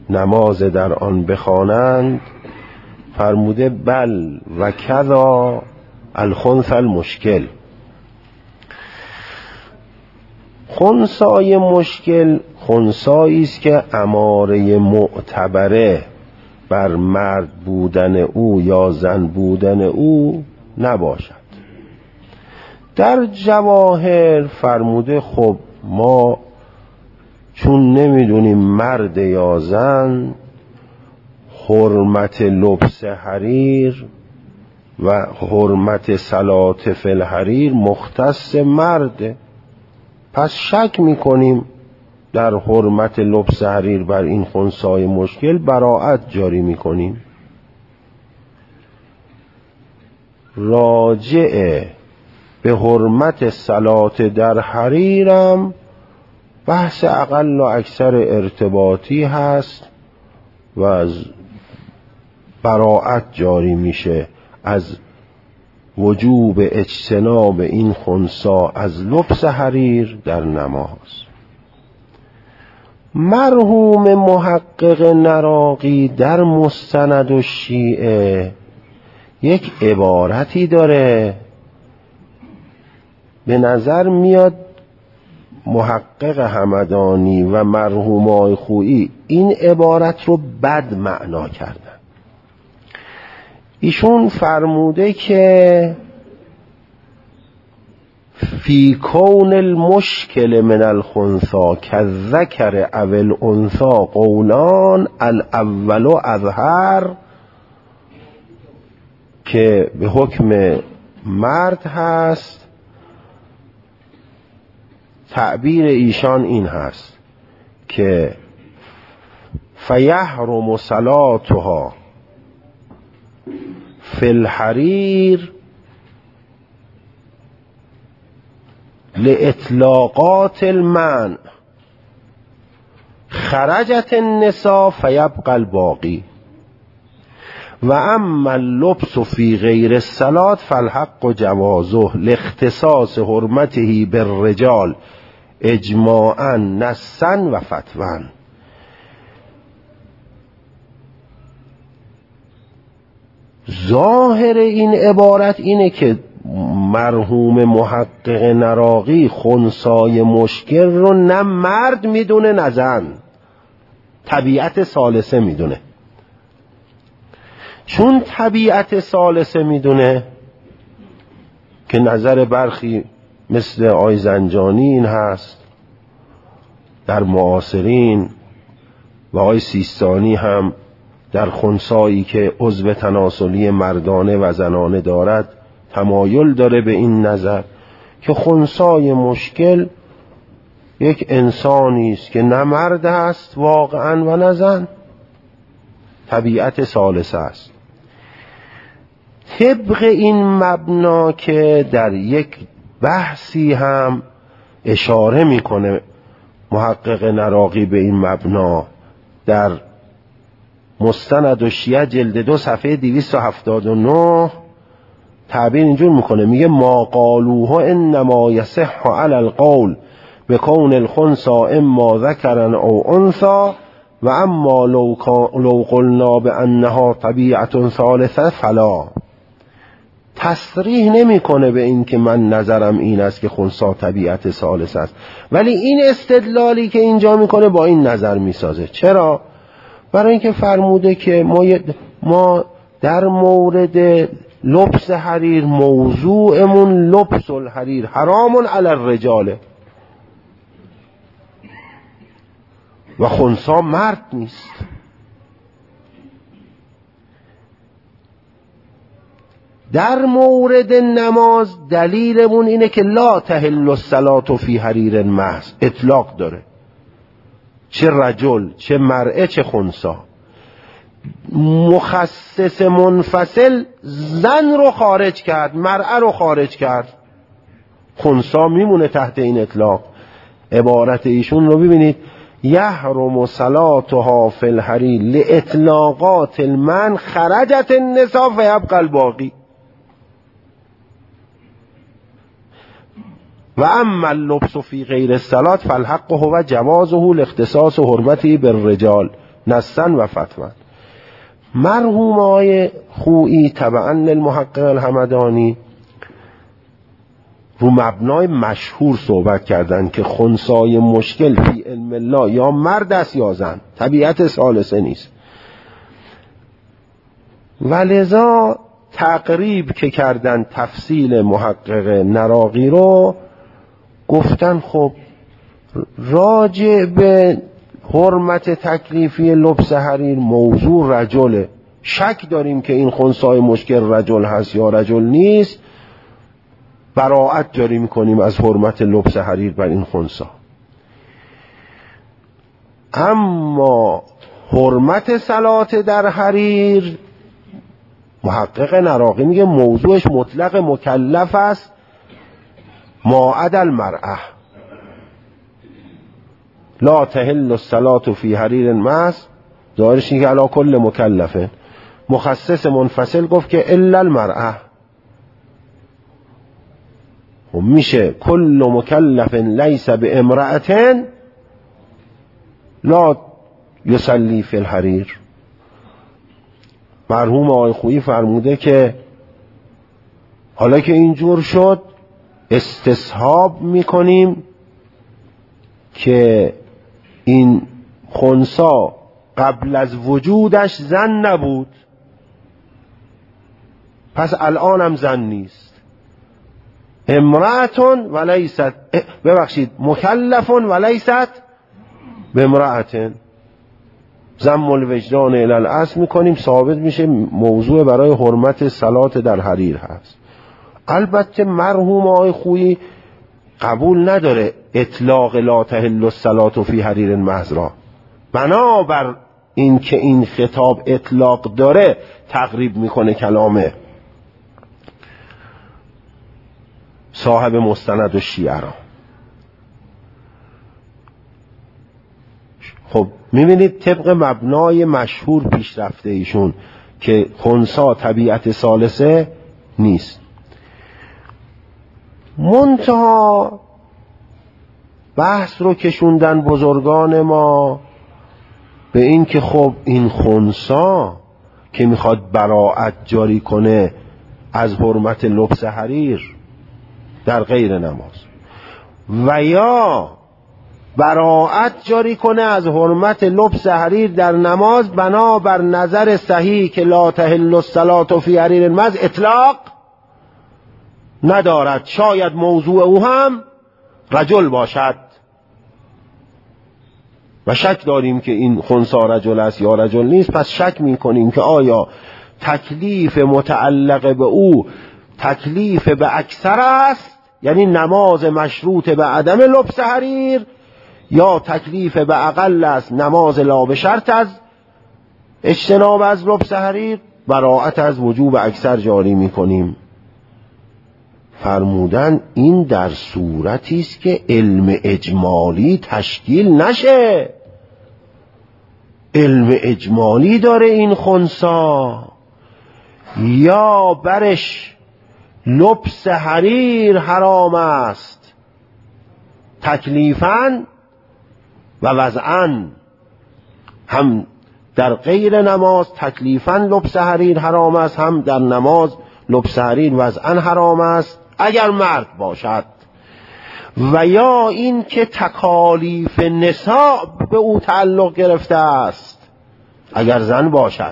نماز در آن بخوانند، فرموده بل و کذا الخنث المشکل. خنثای مشکل خنثایی است که اماره معتبره بر مرد بودن او یا زن بودن او نباشد. در جواهر فرموده خب ما چون نمیدونیم مرد یا زن، حرمت لبس حریر و حرمت صلات فی الحریر مختص مرده، پس شک میکنیم در حرمت لبس حریر بر این خنثای مشکل، براءت جاری میکنیم. راجع به حرمت صلات در حریرم بحث اقل و اکثر ارتباطی هست و براءت جاری میشه از وجوب اجتناب این خنثی از لبس حریر در نماز. مرحوم محقق نراقی در مستند الشیعه یک عبارتی داره، به نظر میاد محقق همدانی و مرحوم آقای خویی این عبارت رو بد معنا کردن. ایشون فرموده که فی کون المشکل من الخنثی کالذکر او الانثی قولان الاول اظهر، که به حکم مرد هست. تعبیر ایشان این هست که فیحرم صلاتها فی الحریر لاطلاقات المنع، خرجت النساء فیبقى الباقی، و اما اللبس فی غیر الصلاة فالحق جوازه لاختصاص حرمته بالرجال اجماعا نصا و فتوا. ظاهر این عبارت اینه که مرحوم محقق نراقی خنثای مشکل رو نه مرد میدونه نه زن، طبیعت ثالثه میدونه. چون طبیعت ثالثه میدونه که نظر برخی مثل آقای زنجانی این هست، در معاصرین و آقای سیستانی هم در خنثایی که عضو تناسلی مردانه و زنانه دارد تمایل داره به این نظر که خنثای مشکل یک انسانی است که نه مرد است واقعا و نه زن، طبیعت ثالثه است. طبق این مبنا که در یک بحثی هم اشاره میکنه محقق نراقی به این مبنا در مستند الشیعه جلد 2 صفحه 279 تعبیر اینجور میکنه، میگه ما قالوه انما یصح علی القول بکون الخنثی اما ذکرا او انثی و اما لو قلنا بانها طبیعت ثالثه فلا. تصریح نمیکنه به این که من نظرم این است که خنثی طبیعت ثالث است، ولی این استدلالی که اینجا میکنه با این نظر میسازه. چرا؟ برای اینکه فرموده که ما در مورد لبس حریر موضوعمون لبس الحریر حرام علی الرجال و خنثی مرد نیست. در مورد نماز دلیلمون اینه که لا تحل الصلاة فی حریر محض، اطلاق داره، چه رجل چه مرئه چه خنثی. مخصص منفصل زن رو خارج کرد، مرئه رو خارج کرد، خنثی میمونه تحت این اطلاق. عبارت ایشون رو ببینید، یحرم صلاتها فی الحریر لاطلاقات المنع خرجت النساء فیبقى الباقی و اما اللبس فی غیر الصلاة فالحق هو جوازه لاختصاص حرمته بالرجال نصا و فتوا. مرحوم آقای خویی تبعا للمحقق الهمدانی رو مبنای مشهور صحبت کردن که خنثای مشکل فی علم الله یا مرد است یا زن، طبیعت ثالثه نیست. ولذا تقریب که کردن تفصیل محقق نراقی رو، گفتن خب راجع به حرمت تکلیفی لبس حریر موضوع رجله، شک داریم که این خنثای مشکل رجل هست یا رجل نیست، براءت جاری میکنیم از حرمت لبس حریر بر این خنثی. اما حرمت صلات در حریر محقق نراقی میگه موضوعش مطلق مکلف است ما عدا المرأة، لا تحل الصلاة فی حریر محض، ظاهرش اینه که علی کل مکلفه. مخصص منفصل گفت که الا المرأة، و میشه کل مکلف لیس بامرأة لا یصلی فی الحریر. مرحوم آقای خویی فرموده که حالا که اینجور شد استصحاب میکنیم که این خنثی قبل از وجودش زن نبود، پس الان هم زن نیست، امرأتون ولیست، ببخشید مکلفون ولیست به امرأتن، ضم الوجدان الی الاصل میکنیم، ثابت میشه موضوع برای حرمت صلات در حریر هست. البته مرحوم آقای خویی قبول نداره اطلاق لا تحل الصلاة فی حریر محض را، بنابر این که این خطاب اطلاق داره تقریب میکنه کلامه صاحب مستند و شیعه را. خب میبینید طبق مبنای مشهور پیش رفته ایشون که خنثی طبیعت ثالثه نیست. منتها بحث رو کشوندن بزرگان ما به این که خب این خنثی که میخواد براءت جاری کنه از حرمت لبس حریر در غیر نماز و یا براءت جاری کنه از حرمت لبس حریر در نماز، بنابر نظر صحیح که لا تحل الصلاة فی حریر محض اطلاق ندارد، شاید موضوع او هم رجل باشد و شک داریم که این خنثی رجل است یا رجل نیست، پس شک میکنیم که آیا تکلیف متعلق به او تکلیف به اکثر است، یعنی نماز مشروط به عدم لبس حریر، یا تکلیف به اقل است، نماز لا به شرط از اجتناب از لبس حریر، براءت از وجوب اکثر جاری میکنیم. فرمودن این در صورتی است که علم اجمالی تشکیل نشه، علم اجمالی داره این خنثی، یا برش لبس حریر حرام است تکلیفاً و وضعاً، هم در غیر نماز تکلیفاً لبس حریر حرام است، هم در نماز لبس حریر وضعاً حرام است اگر مرد باشد، و یا این که تکالیف نساء به او تعلق گرفته است اگر زن باشد،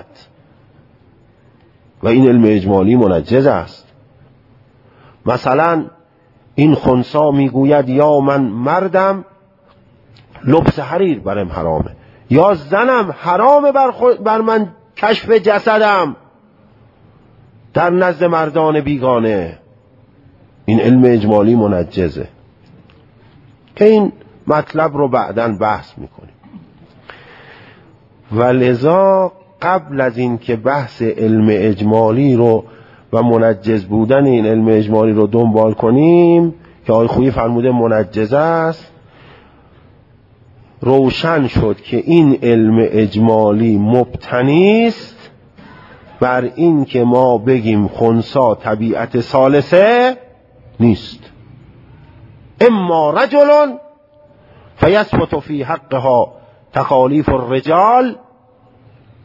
و این علم اجمالی منجز است. مثلا این خنثی میگوید یا من مردم لبس حریر برم حرامه، یا زنم حرامه بر من کشف جسدم در نزد مردان بیگانه، این علم اجمالی منجزه که این مطلب رو بعداً بحث میکنیم. و لذا قبل از این که بحث علم اجمالی رو و منجز بودن این علم اجمالی رو دنبال کنیم که آقای خویی فرموده منجز است، روشن شد که این علم اجمالی مبتنی است بر این که ما بگیم خنثی طبیعت ثالثه نیست، اما رجل فیثبت فی حقها تکالیف الرجال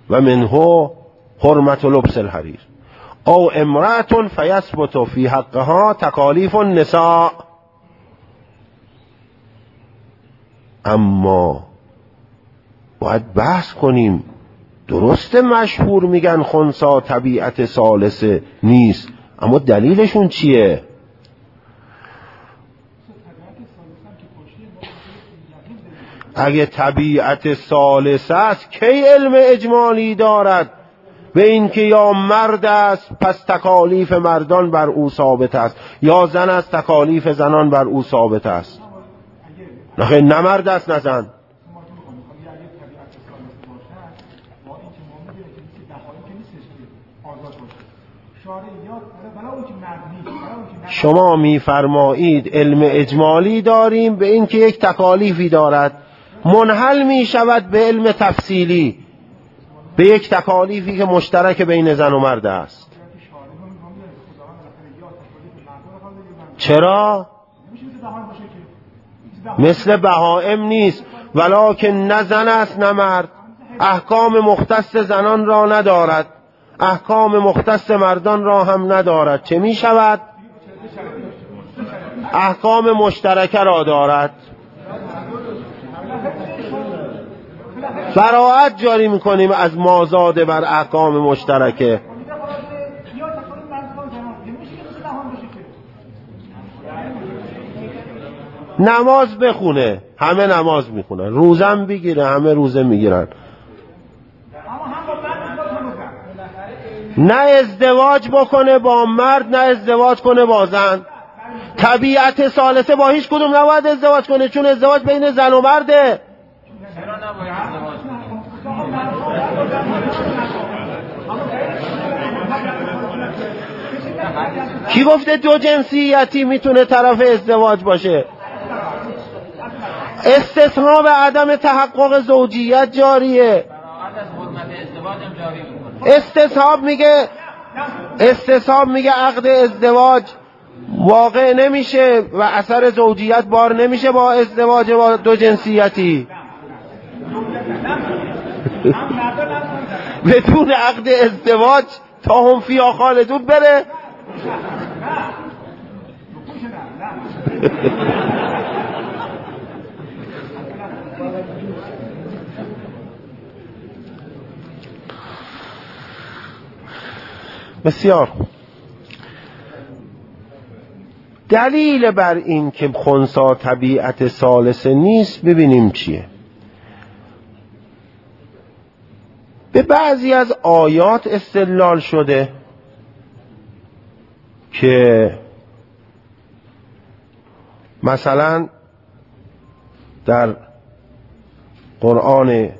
و منه حرمت لبس الحریر او امرأة فیثبت فی حقها تکالیف النساء. اما باید بحث کنیم. درسته مشهور میگن خنثی طبیعت ثالثه نیست، اما دلیلشون چیه؟ اگه طبیعت ثالثه است کی علم اجمالی دارد به این که یا مرد است پس تکالیف مردان بر او ثابت است، یا زن است تکالیف زنان بر او ثابت است؟ نه مرد است نه زن. شما میفرمایید علم اجمالی داریم به این که یک تکالیفی دارد، منحل می شود به علم تفصیلی، به یک تکالیفی که مشترک بین زن و مرد است. چرا؟ مثل بهائم نیست، ولکن نه زن است نه مرد، احکام مختص زنان را ندارد، احکام مختص مردان را هم ندارد. چه می شود؟ احکام مشترکه را دارد. براءت جاری میکنیم از مازاد بر احکام مشترکه. نماز بخونه، همه نماز میخونن، روزم بگیره، همه روزه میگیرن، نه ازدواج بکنه با مرد نه ازدواج کنه با زن. طبیعت ثالثه با هیچ کدوم نباید ازدواج کنه، چون ازدواج بین زن و مرده. کی گفته دو جنسیتی میتونه طرف ازدواج باشه؟ استثناء به عدم تحقق زوجیت جاریه. استصحاب میگه عقد ازدواج واقع نمیشه و اثر زوجیت بار نمیشه با ازدواج با دو جنسیتی. بدون عقد ازدواج تا هم فیا خالدون بره. بسیار دلیل بر این که خنثی طبیعت ثالثه نیست ببینیم چیه. به بعضی از آیات استدلال شده که مثلا در قرآن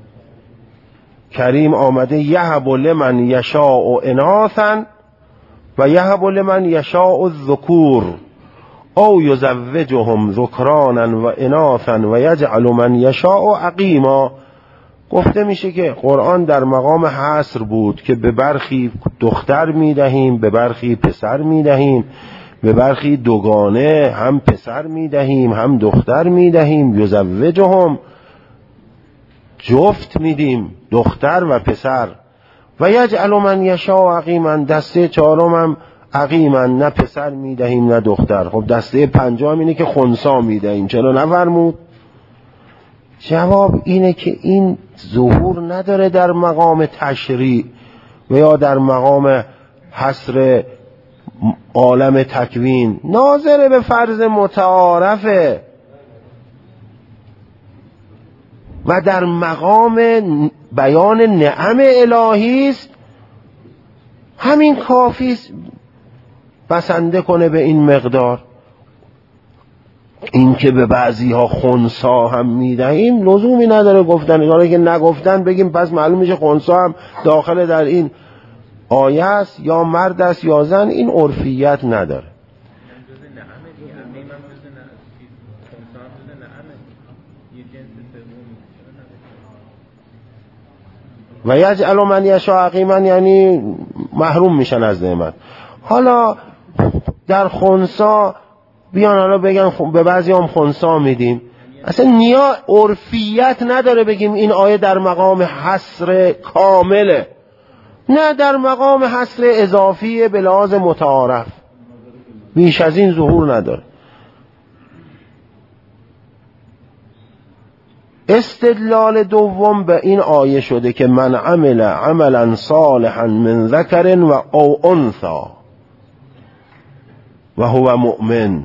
کریم آمده یهب لمن یشاء اناثا و یهب لمن یشاء الذکور او یزوجهم ذکرانا و اناثا و یجعل من یشاء عقیما. گفته میشه که قرآن در مقام حصر بود که به برخی دختر میدهیم به برخی پسر میدهیم، به برخی دوگانه هم پسر میدهیم هم دختر میدهیم. یزوجهم جفت میدیم دختر و پسر. و یجعل من یشاء عقیما، دسته چهارم هم عقیما، نه پسر میدهیم نه دختر. خب دسته پنجم اینه که خنثی میدهیم، چرا نفرمود؟ جواب اینه که این ظهور نداره در مقام تشریع و یا در مقام حصر عالم تکوین، ناظر به فرض متعارفه و در مقام بیان نعم الهی است. همین کافی است بسنده کنه به این مقدار. این که به بعضی ها خنثی هم میدهیم لزومی نداره گفتن، حالا که نگفتن بگیم پس معلوم میشه خنثی هم داخل در این آیه است، یا مرد است یا زن. این عرفیت نداره. و یجعل من یشاء عقیما یعنی محروم میشن از نعمت. حالا در خنثی بیان حالا بگن به بعضی هم خنثی میدیم، اصلا عرفیت نداره بگیم این آیه در مقام حصر کامله، نه در مقام حصر اضافی به لحاظ متعارف، بیش از این ظهور نداره. استدلال دوم به این آیه شده که من عمل عملا صالحا من ذکر و او انثى و هو مؤمن،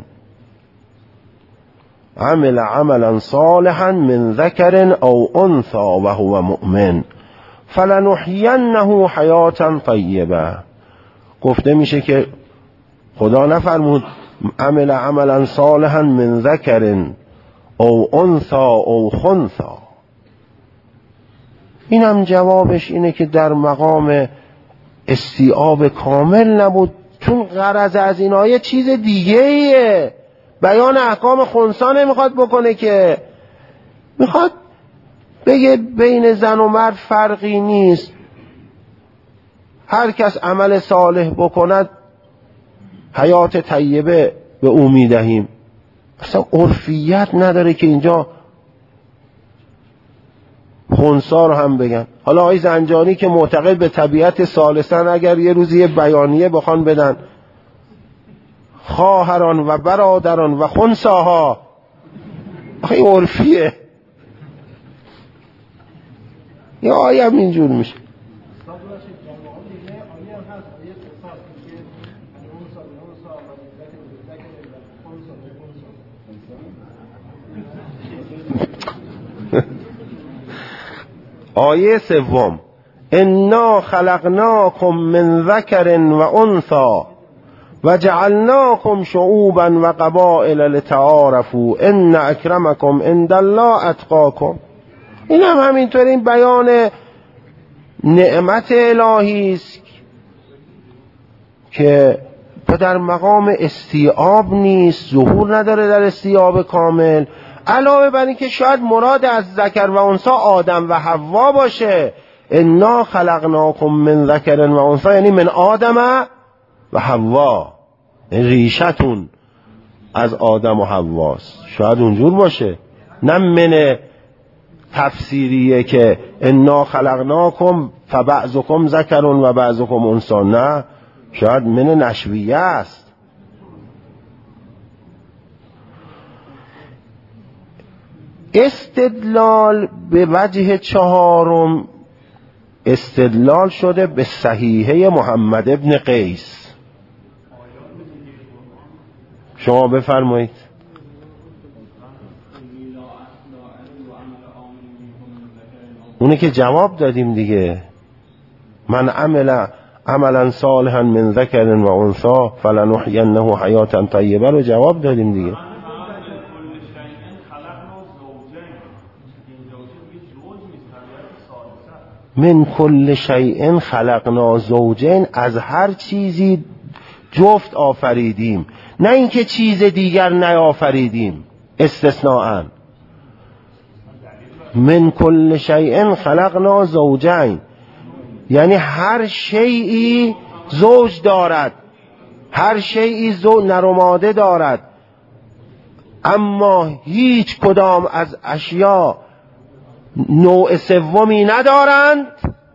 عمل عملا صالحا من ذکر او انثى و هو مؤمن فلنحینه حیاتا طیبه. گفته میشه که خدا نفرمود عمل عملا صالحا من ذکر او انثى او خنثى. اینم جوابش اینه که در مقام استیعاب کامل نبود، چون غرض از این آیه چیز دیگه ایه، بیان احکام خنثی نمیخواد بکنه، که میخواد بگه بین زن و مرد فرقی نیست، هر کس عمل صالح بکند حیات طیبه به او میدهیم. اصلا عرفیت نداره که اینجا خنثی رو هم بگن. حالا آقای زنجانی که معتقد به طبیعت ثالثن، اگر یه روزی یه بیانیه بخوان بدن خواهران و برادران و خنثاها، آخه عرفیه، یه آیه هم اینجور میشه. آیه سوم انا خلقناکم من ذکر و انثى و جعلناکم شعوبا و قبائل لتعارفوا ان اکرمکم عند الله اتقاکم. این هم همینطور، این بیان نعمت الهی است که در مقام استیعاب نیست، ظهور نداره در استیعاب کامل. علاوه بر این که شاید مراد از ذکر و انثی آدم و حوا باشه، انا خلقناکم من ذکر و انثی یعنی من آدم و حوا، ریشتون از آدم و حواست، شاید اونجور باشه، نه من تفسیریه که انا خلقناکم فبعضکم ذکر و بعضکم انثی، نه، شاید من نشویه است. استدلال به وجه چهارم استدلال شده به صحیحه محمد ابن قیس. شما بفرمایید. اونه که جواب دادیم دیگه، من عمل عملا صالحا من ذکر و انثى فلنحینه حیاتا طیبه رو جواب دادیم دیگه. من کل شیء خلقنا زوجین، از هر چیزی جفت آفریدیم، نه اینکه چیز دیگر نیافریدیم استثناءً. من کل شیء خلقنا زوجین یعنی هر شیئی زوج دارد، هر شیئی نر و ماده دارد، اما هیچ کدام از اشیا نوع سومی ندارند.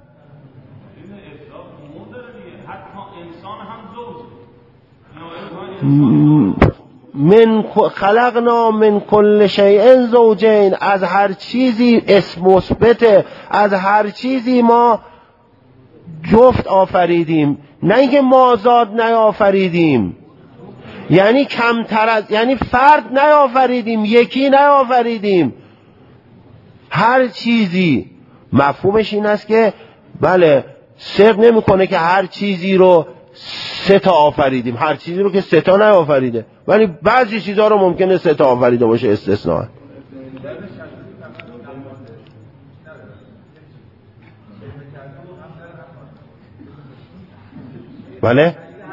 من خلقنا من کل شیء زوجین، از هر چیزی اسم مثبت، از هر چیزی ما جفت آفریدیم، نه اینکه مازاد نیافریدیم، یعنی کمتر از، یعنی فرد نیافریدیم، یکی نیافریدیم، هر چیزی. مفهومش این است که بله صدق نمیکنه که هر چیزی رو 3 تا آفریدیم، هر چیزی رو که 3 تا نیافریده، ولی بعضی چیزها رو ممکنه 3 تا آفریده باشه استثناء. بله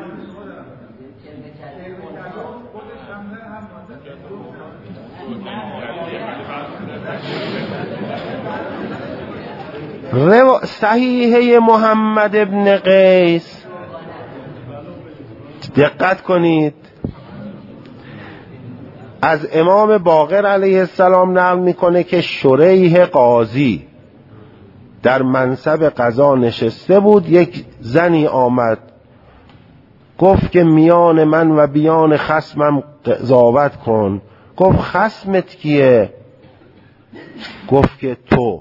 صحیحه محمد ابن قیس، دقت کنید، از امام باقر علیه السلام نقل میکنه که شریح قاضی در منصب قضا نشسته بود، یک زنی آمد گفت که میان من و بیان خصمم قضاوت کن. گفت خصمت کیه؟ گفت که تو.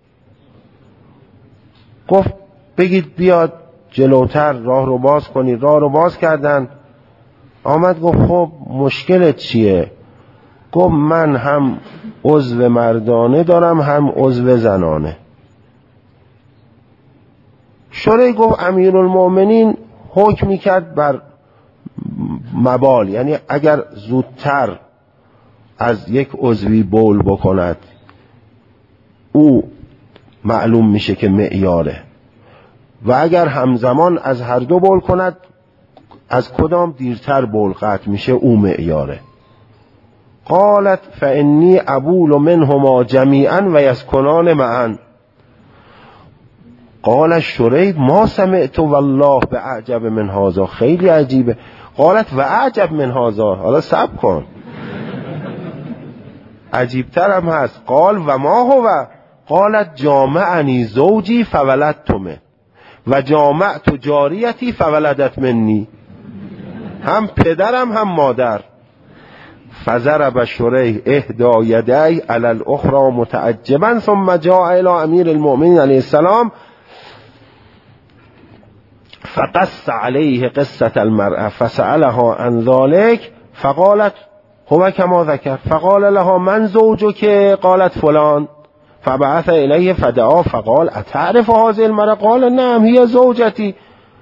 گفت بگید بیاد جلوتر راه رو باز کنید. راه رو باز کردن. آمد گفت خب مشکلت چیه؟ گفت من هم عضو مردانه دارم هم عضو زنانه. شریح گفت امیرالمؤمنین حکم کرد بر مبال، یعنی اگر زودتر از یک عضوی بول بکند او معلوم میشه که معیاره، و اگر همزمان از هر دو بول کند از کدام دیرتر بول قطع میشه او معیاره. قالت فانی ابول منهما جمیعا و یسکنان معا. قال شریح ما سمعت والله باعجب من هذا. خیلی عجیبه. قالت و اعجب من هذا. حالا صبر کن، عجیبتر هم هست. قال و ما هو؟ قالت جامعنی زوجی فولدتمه و جامعت جاریتی فولدت منی. هم پدرم هم مادر. فضرب شریح احدى یدیه علی الاخرى متعجبا ثم جاء الى امیر المؤمنین علیه السلام فقص علیه قصة المرأة فسألها عن ذلك فقالت هو كما ذكر فقال لها من زوجك؟ قالت فلان. فبعث الیه فدعا فقال اتعرف هذه المرأة؟ قال نعم هي زوجتي.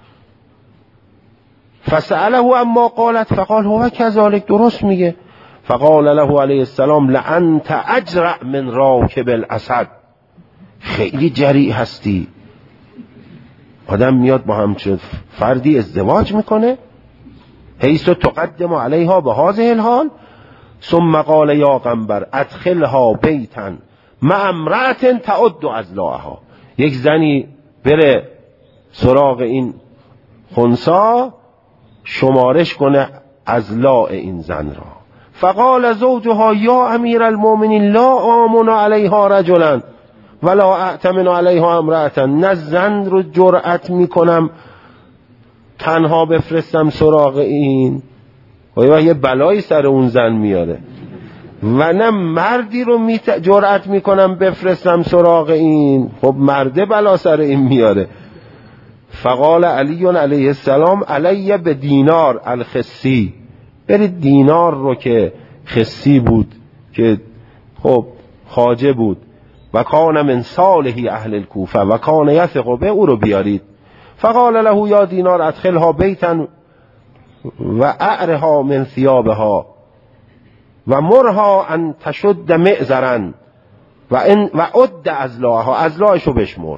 فسأله اما قالت فقال هو كذلك. درست میگه. فقال له علیه السلام لانت اجرأ من راکب الاسد. خیلی جریء هستی. آدم میاد با همچون فردی ازدواج میکنه حیث تقدم علیها به هذه الحال. ثم قال یا قنبر ادخلها بیتا مع امرأة تعد ازلاعها. یک زنی بره سراغ این خنثی شمارش کنه ازلاع این زن را. فقال زوجها یا امیر المؤمنین لا آمن علیها رجلا ولا اعتمن علیها امرأة. نه زن رو جرأت میکنم تنها بفرستم سراغ این و یه بلایی سر اون زن میاره، و نه مردی رو جرأت میکنم بفرستم سراغ این، خب مرده بلا سر این میاره. فقال علی علیه السلام علی به دینار الخسی. برید دینار رو که خسی بود که خب خواجه بود و کان من صالح اهل الکوفه و کان یثق به، او رو بیارید. فقال له یا دینار ادخلها بیتا و اعرها من ثيابها و مرها ان تشد معذرا و عد ازلاعها. ازلاعشو بشمر.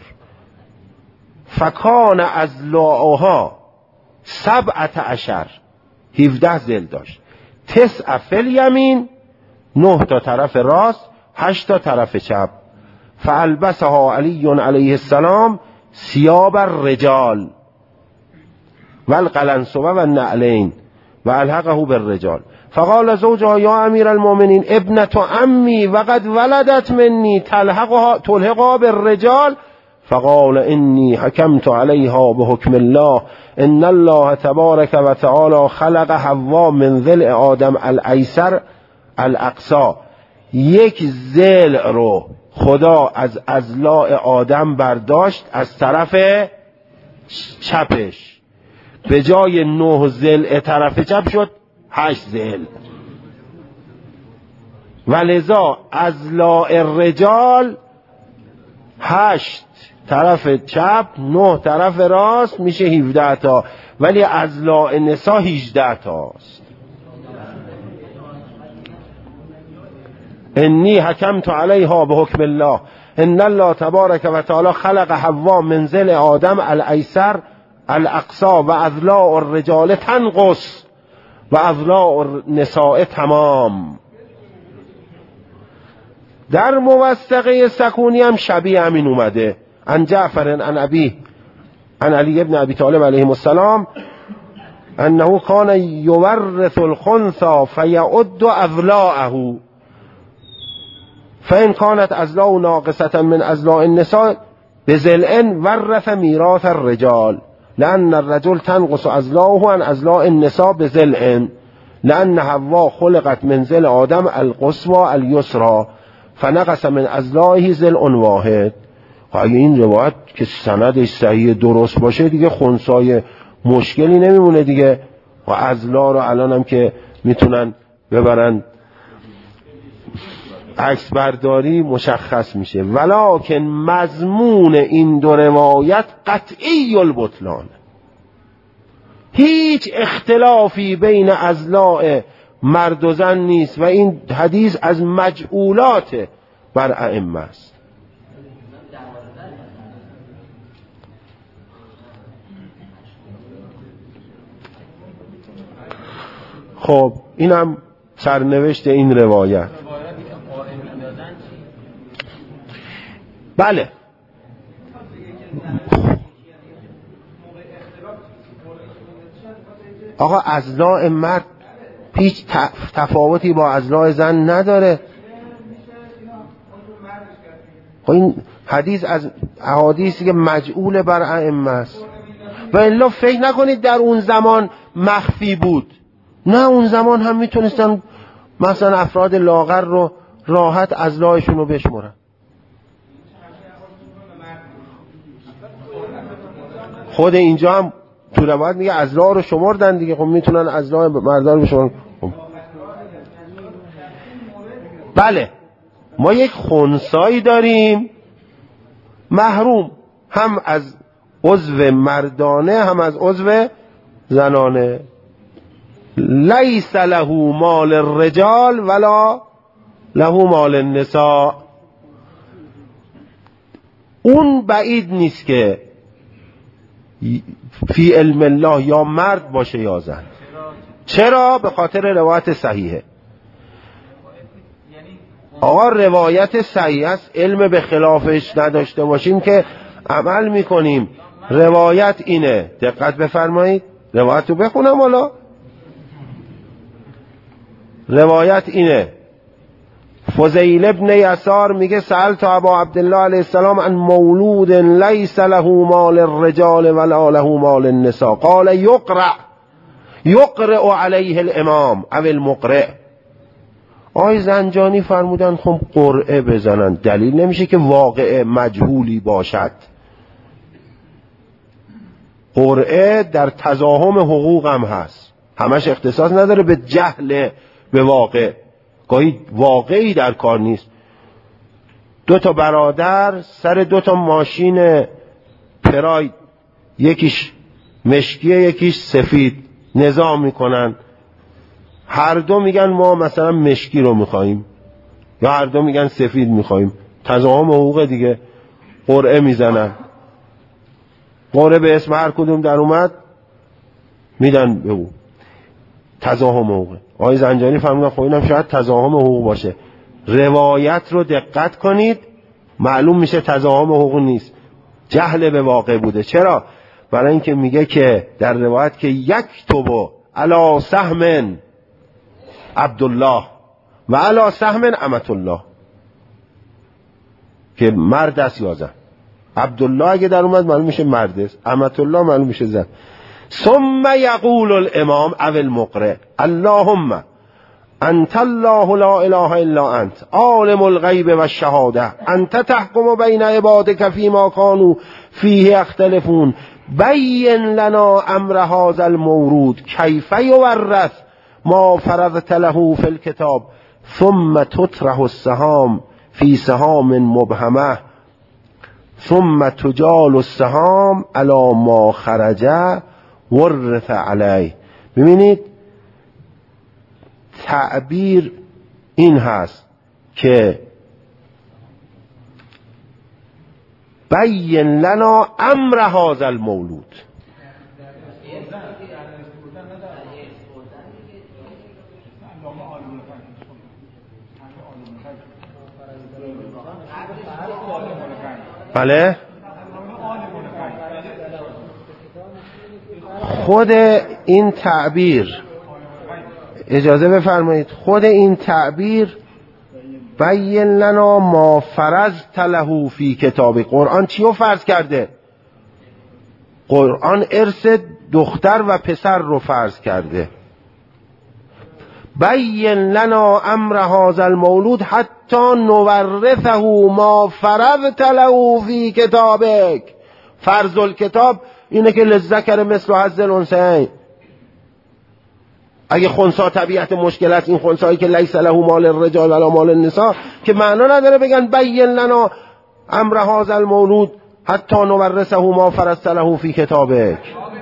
فکان ازلاعها 17 17 ذل داشت. 9 فی الیمین 9 تا طرف راست 8 تا طرف چپ. فالبسها علی علیه السلام ثياب الرجال والقلنسوه و النعلین و الحقه بالرجال. فقال زوجها یا امیر المؤمنین ابنة عمی وقد ولدت منی تلحقها بالرجال. فقال انی حکمت علیها بحکم الله ان الله تبارک و تعالی خلق حوا من ضلع آدم الایسر الاقصی. یک ضلع رو خدا از اضلاع آدم برداشت از طرف چپش، به جای 9 ضلع طرف چپ شد 8 ضلع. ولذا اضلاع الرجال 8 طرف چپ 9 طرف راست میشه 17 تا، ولی اضلاع نساء 18 تاست. انی حکمت علیها بحکم الله ان الله تبارک و تعالی خلق حوا من ضلع آدم الایسر الاقصی و اضلاع الرجال تنقص و اضلاع النساء تمام. در موثقه سکونی هم شبیه همین اومده. عن جعفر عن ابی عن علی ابن ابی طالب علیه السلام انه کان یورث الخنثى فیعد اضلاعه فان كانت اضلاع ناقصة من اضلاع النساء بضلع ورث میراث الرجال لأن الرجل تنقص اضلاعه عن اضلاع النساء بضلع لأن حواء خلقت من ضلع آدم القصوى اليسرى فنقص من اضلاعه ضلع واحد. اگه این روایت که سندش صحیح درست باشه دیگه خنثای مشکلی نمیمونه دیگه، و اضلاع رو الان هم که میتونن ببرن عکس برداری مشخص میشه. ولکن مضمون این دو روایت قطعی البطلان، هیچ اختلافی بین اضلاع مرد و زن نیست و این حدیث از مجعولات بر ائمه است. خب اینم سرنوشت این روایت. بله آقا اضلاع مرد هیچ تفاوتی با اضلاع زن نداره. این حدیث از احادیثی که مجعول بر ائمه است و الا فکر نکنید در اون زمان مخفی بود، نه اون زمان هم میتونستن مثلا افراد لاغر رو راحت اضلاعشون رو بشمرن. خود اینجا هم تو روایت میگه اضلاع رو شمردن دیگه، خب میتونن اضلاع مردان رو بشمرن. بله ما یک خنثایی داریم محروم هم از عضو مردانه هم از عضو زنانه، لیس له مال الرجال ولا له مال النساء. اون بعید نیست که فی علم الله یا مرد باشه یا زن. چرا؟ به خاطر روایت صحیحه. آقا روایت صحیح است، علم به خلافش نداشته باشیم که عمل میکنیم. روایت اینه، دقت بفرمایید، روایت رو بخونم حالا. روایت اینه، فضیل ابن یسار میگه سألت ابا عبدالله علیه السلام عن مولود لیس له مال الرجال ولا له مال النساء قال یقرأ علیه الامام او المقرئ. آقای زنجانی فرمودن خب قرعه بزنن، دلیل نمیشه که واقع مجهولی باشد. قرعه در تزاحم حقوق هم هست، همش اختصاص نداره به جهل به واقع، گاهی واقعی در کار نیست. دو تا برادر سر دو تا ماشین پراید، یکیش مشکیه یکیش سفید، نزاع میکنن. هر دو میگن ما مثلا مشکی رو میخواییم یا هر دو میگن سفید میخواییم، تزاحم حقوق دیگه. قرعه میزنن، قرعه به اسم هر کدوم در اومد میدن به او، تزاحم حقوق. آقای زنجانی فرمودن خب اینم شاید تزاحم حقوق باشه. روایت رو دقت کنید، معلوم میشه تزاحم حقوق نیست، جهل به واقع بوده. چرا؟ برای اینکه میگه که در روایت که یکتب علی سهم عبدالله و علی سهم امة الله، که مرد است یا زن. عبدالله اگه در اومد معلوم میشه مرد است، امة الله معلوم میشه زن. ثم یقول الامام او المقرئ اللهم انت الله لا اله الا انت عالم الغیب و الشهاده انت تحکم بین عبادک فیما كانوا فیه یختلفون بین لنا امر هذا المورود کیف یورث ما فرضت له فی الكتاب ثم تطرح السهام فی سهام مبهمه ثم تجال السهام علی ما خرج ورث علیه. ببینید تعبیر این هست که بین لنا امر هذا المولود. بله خود این تعبیر، اجازه بفرمایید، خود این تعبیر بین لنا ما فرضت له فی کتاب، قرآن چی رو فرض کرده؟ قرآن ارث دختر و پسر رو فرض کرده. بین لنا امر هذا المولود حتی نورثه ما فرضت له فی کتابک. فرض الکتاب اینه که للذکر مثل حظ الانثیین. اگه خنثی طبیعت مشکل است، این خنثایی که لیس له مال الرجال ولا مال النساء، که معنا نداره بگن بین لنا امر هذا المولود حتی نورثه ما فرضت له فی کتابک.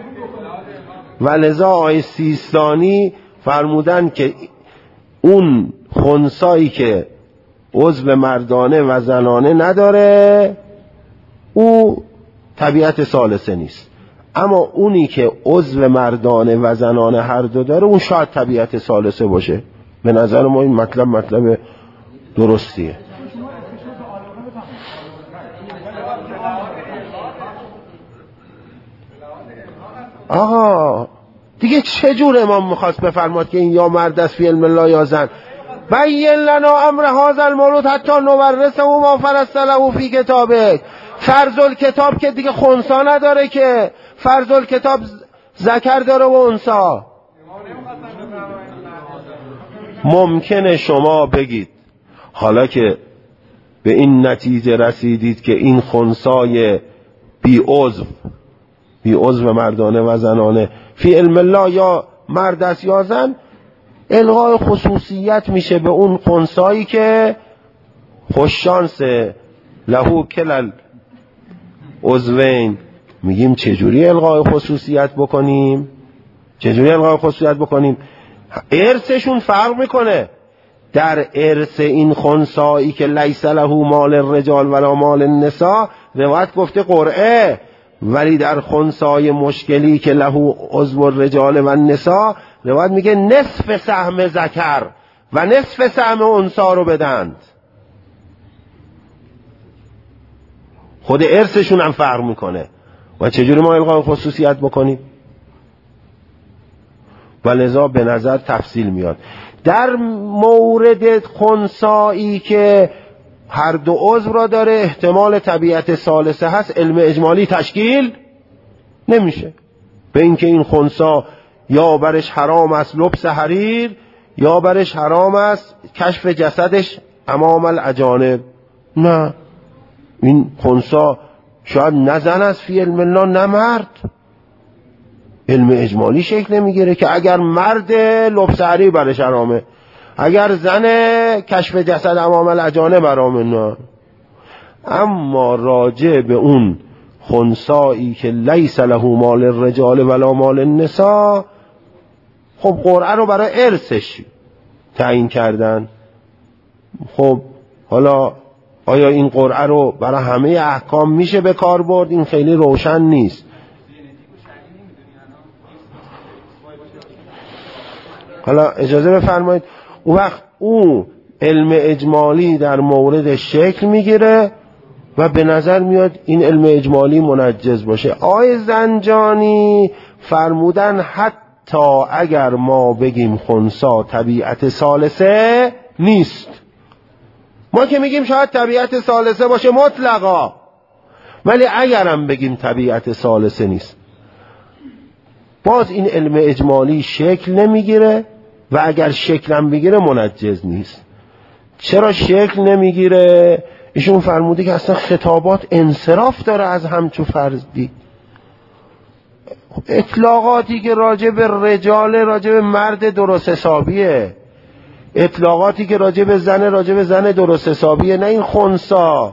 ولذا آیه سیستانی فرمودن که اون خنثایی که عضو مردانه و زنانه نداره او طبیعت ثالثه نیست، اما اونی که عضو مردانه و زنانه هر دو داره اون شاید طبیعت ثالثه باشه. به نظر ما این مطلب درستیه. آقا دیگه چه جور امام میخواست بفرماد که این یا مرد است فی علم الله یا زن؟ بین لنا امر هذا المولود حتی نورثه ما فرضت له فی کتابک. فرض الکتاب که دیگه خنثی نداره، که فرض الکتاب ذکر داره و انثی. ممکنه شما بگید حالا که به این نتیجه رسیدید که این خنثای بی عضو مردانه و زنانه فی علم الله یا مرد است یا زن، الغای خصوصیت میشه به اون خنثایی که خوششانس لهو کلل عضوین. میگیم چجوری الغای خصوصیت بکنیم؟ ارثشون فرق میکنه. در ارث این خنثایی که لیس له مال الرجال ولا مال النساء روایت گفته قرعه، ولی در خنثای مشکلی که له عضو الرجال و النساء روایت میگه نصف سهم ذکر و نصف سهم انثی رو بدند. خود ارثشون هم فرق میکنه و چجوری ما الغای خصوصیت بکنیم؟ ولذا به نظر تفصیل میاد. در مورد خنثایی که هر دو عضو را داره احتمال طبیعت ثالثه هست، علم اجمالی تشکیل نمیشه. به اینکه این خنثی یا برش حرام است لبس حریر یا برش حرام است کشف جسدش امام الاجانب. نه، این خنثی شاید نه زن است فی علم الله نه مرد. علم اجمالی شکل نمیگیره که اگر مرد لبس حریر برش حرامه، اگر زن کشف جسد امام الاجانب حرامه. نه، اما راجع به اون خنثایی که لیس له مال الرجال ولا مال النساء، خب قرآن رو برای ارثش تعیین کردن. خب حالا آیا این قرآن رو برای همه احکام میشه به کار برد؟ این خیلی روشن نیست. حالا اجازه بفرمایید، اون وقت او علم اجمالی در مورد شکل میگیره و به نظر میاد این علم اجمالی منجز باشه. آقای زنجانی فرمودن حتی اگر ما بگیم خنثی طبیعت ثالثه نیست، ما که میگیم شاید طبیعت ثالثه باشه مطلقا، ولی اگرم بگیم طبیعت ثالثه نیست، باز این علم اجمالی شکل نمیگیره و اگر شکلم بگیره منجز نیست. چرا شکل نمیگیره؟ ایشون فرموده که اصلا خطابات انصراف داره از همچو فرضی. اطلاقاتی که راجع به رجال راجع به مرد درست حسابیه، اطلاقاتی که راجع به زن درست حسابیه، نه این خنثی.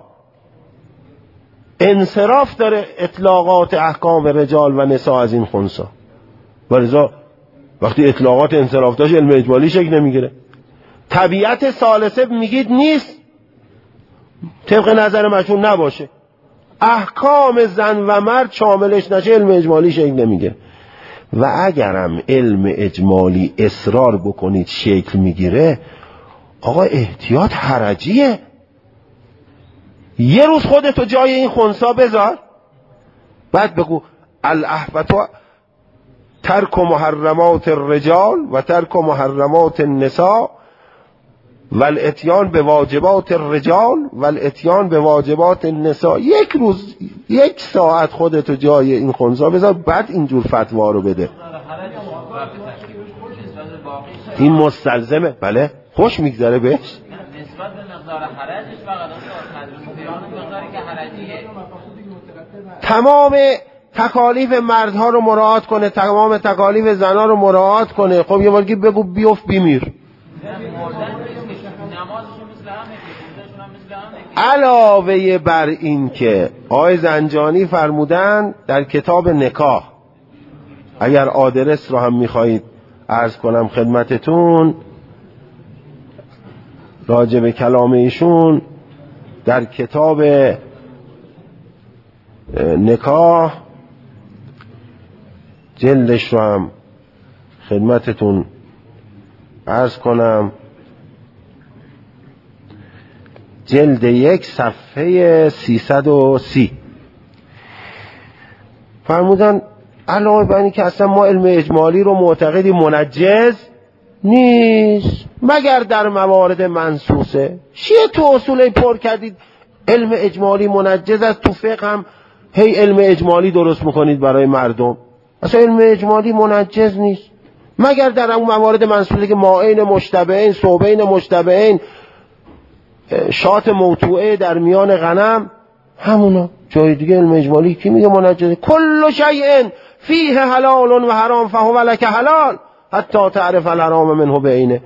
انصراف داره اطلاقات احکام رجال و نساء از این خنثی. ولذا وقتی اطلاقات انصراف داشت علم اجمالی شکل نمیگیره. طبیعت ثالثه میگید نیست، طبق نظر مشهور نباشه، احکام زن و مرد شاملش نشه، علم اجمالی شکل نمیگیره. و اگرم علم اجمالی اصرار بکنید شکل میگیره، آقا احتیاط حرجیه. یه روز خودتو جای این خنثی بذار، بعد بگو الاحوط ترک محرمات الرجال و ترک محرمات النساء و الاتیان به واجبات الرجال و الاتیان به واجبات النساء. یک روز 1 ساعت خودتو جای این خنثی بذار، بعد اینجور فتوا رو بده. این مستلزمه. بله خوش میگذره بهش نسبت به مقدار حرجش فقط مقداری که حرجیه. تمام تکالیف مردها رو مراعات کنه، تمام تکالیف زنها رو مراعات کنه. خب یه بارگی بگو بیفت بیمیر. علاوه بر این که آقای زنجانی فرمودن در کتاب نکاح، اگر آدرس رو هم میخواهید عرض کنم خدمتتون راجع به کلام ایشون، در کتاب نکاح جلدش رو هم خدمتتون عرض کنم، جلد 1 صفحه 330 فرمودن علاوه بر این که اصلا ما علم اجمالی رو معتقدی منجز نیست مگر در موارد منصوصه. چیه تو اصولی پر کردید علم اجمالی منجز است، تو فقه هم هی علم اجمالی درست میکنید برای مردم. اصلا علم اجمالی منجز نیست مگر در اون موارد منصوصه که ماعین مشتبهین، صوبین مشتبهین، شات موتوعه در میان غنم، همونا. جای دیگه علم اجمالی کی میگه منجزه؟ کل شیء فیه حلال و حرام فهو لک حلال حتی تعرف الحرام منه بعینه.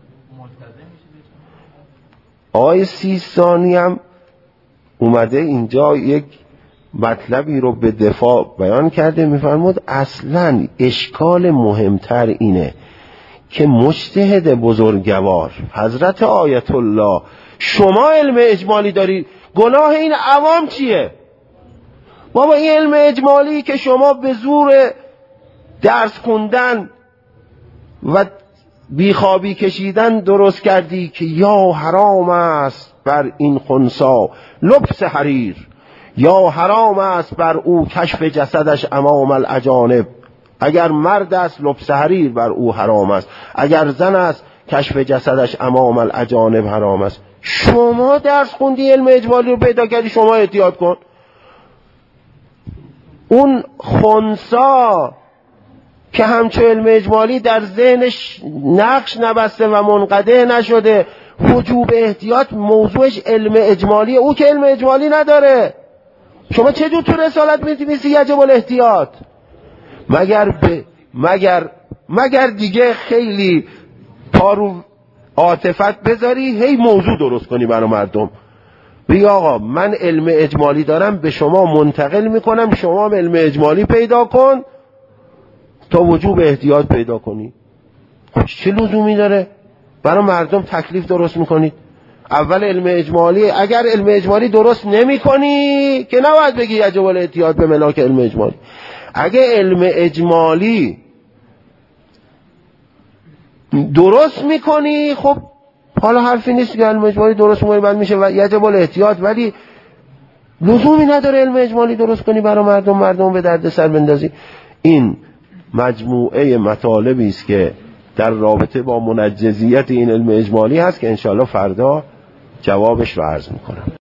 آیه 30 ثانی هم اومده اینجا یک مطلبی رو به دفاع بیان کرده، میفرمود اصلا اشکال مهمتر اینه که مجتهد بزرگوار حضرت آیت الله شما علم اجمالی داری، گناه این عوام چیه؟ بابا این علم اجمالی که شما به زور درس خوندن و بیخوابی کشیدن درست کردی که یا حرام است بر این خنثی لبس حریر، یا حرام است بر او کشف جسدش امام الاجانب. اگر مرد است لبس حریر بر او حرام است، اگر زن است کشف جسدش امام الاجانب حرام است. شما درس خوندی علم اجمالی رو پیدا کردی، شما احتیاط کن. اون خنثی که همچون علم اجمالی در ذهنش نقش نبسته و منقطع نشده، وجوب احتیاط موضوعش علم اجمالی، او که علم اجمالی نداره. شما چه جور تو رسالت می‌نویسی یجب الاحتیاط؟ مگر دیگه خیلی پارو عاطفت بذاری هی موضوع درست کنی برای مردم، بگی آقا من علم اجمالی دارم به شما منتقل میکنم، شما علم اجمالی پیدا کن تا وجوب احتیاط پیدا کنی. چه لزومی داره؟ برای مردم تکلیف درست میکنید. اول علم اجمالی، اگر علم اجمالی درست نمی کنی که نباید بگی یجب الاحتیاط به ملاک علم اجمالی. اگه علم اجمالی درست میکنی خب حالا حرفی نیست که علم اجمالی درست میکنی بعد میشه یجب الاحتیاط، ولی لزومی نداره علم اجمالی درست کنی برای مردم به درد سر بندازی. این مجموعه مطالبی است که در رابطه با منجزیت این علم اجمالی هست که انشاءالله فردا جوابش رو عرض میکنم.